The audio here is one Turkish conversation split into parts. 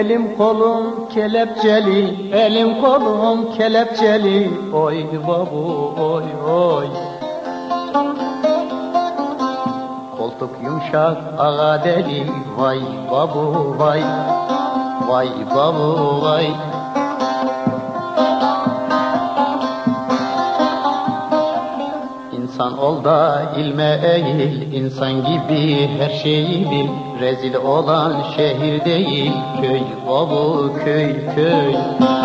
Elim kolum kelepçeli, elim kolum kelepçeli. Oy babu oy oy. Koltuk yumuşak ağa deli. Vay babu vay. Vay babu vay. İnsan ol da ilme eğil, insan gibi her şeyi bil. Rezil olan şehir değil, köy babu köy köy.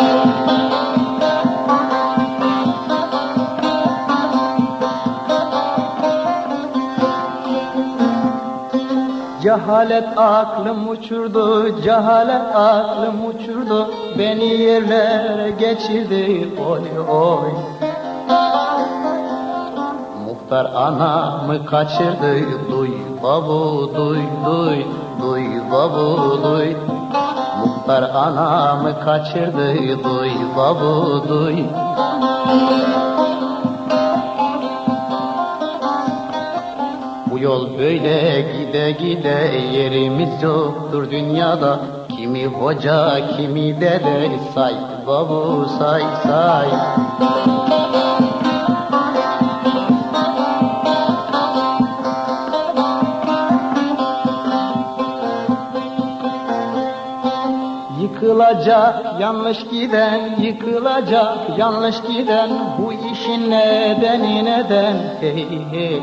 Cehalet aklım uçurdu, cehalet aklım uçurdu. Beni yerlere geçirdi, oy oy. Muhtar anamı kaçırdı, duy babu duy duy, duy babu duy. Muhtar anamı kaçırdı, duy babu duy. Bu yol böyle gide gide, yerimiz yoktur dünyada. Kimi hoca kimi dede, say babu say say. Yıkılacak yanlış giden, yıkılacak yanlış giden. Bu işin nedeni neden? Hey hey.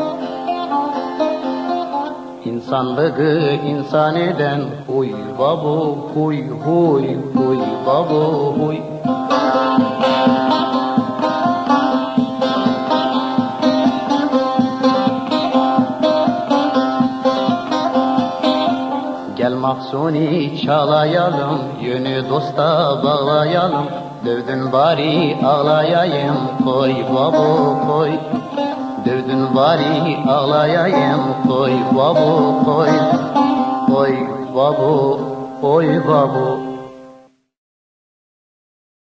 İnsanlığı insan eden, huy babu huy huy, huy babu huy. Gel Mahsuni çalayalım, yönü dosta bağlayalım. Dövdün bari ağlayayım, koy babu koy. Dövdün bari ağlayayım, koy babu koy. Koy babu, koy babu.